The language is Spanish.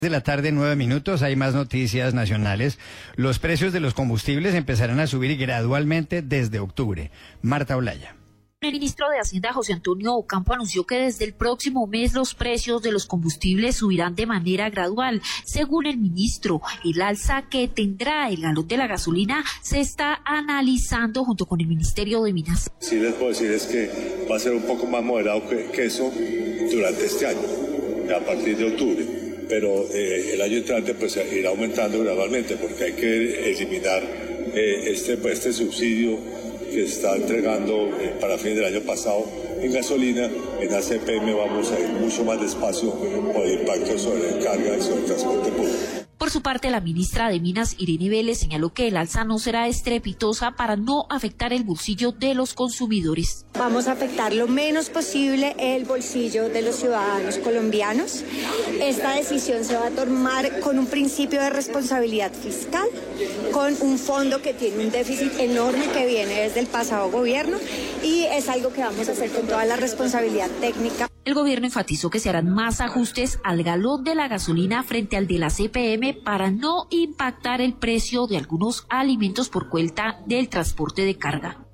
De la tarde, 9 minutos, hay más noticias nacionales. Los precios de los combustibles empezarán a subir gradualmente desde octubre. Marta Olaya. El ministro de Hacienda, José Antonio Ocampo, anunció que desde el próximo mes los precios de los combustibles subirán de manera gradual. Según el ministro, el alza que tendrá el galón de la gasolina se está analizando junto con el Ministerio de Minas. Sí les puedo decir es que va a ser un poco más moderado que eso durante este año, a partir de octubre. Pero el año entrante pues irá aumentando gradualmente porque hay que eliminar este subsidio que se está entregando para fin del año pasado en gasolina. En ACPM vamos a ir mucho más despacio por el impacto sobre el carga y sobre el transporte público. Por su parte, la ministra de Minas, Irene Vélez, señaló que el alza no será estrepitosa para no afectar el bolsillo de los consumidores. Vamos a afectar lo menos posible el bolsillo de los ciudadanos colombianos. Esta decisión se va a tomar con un principio de responsabilidad fiscal, con un fondo que tiene un déficit enorme que viene desde el pasado gobierno y es algo que vamos a hacer con toda la responsabilidad técnica. El gobierno enfatizó que se harán más ajustes al galón de la gasolina frente al de la CPM para no impactar el precio de algunos alimentos por cuenta del transporte de carga.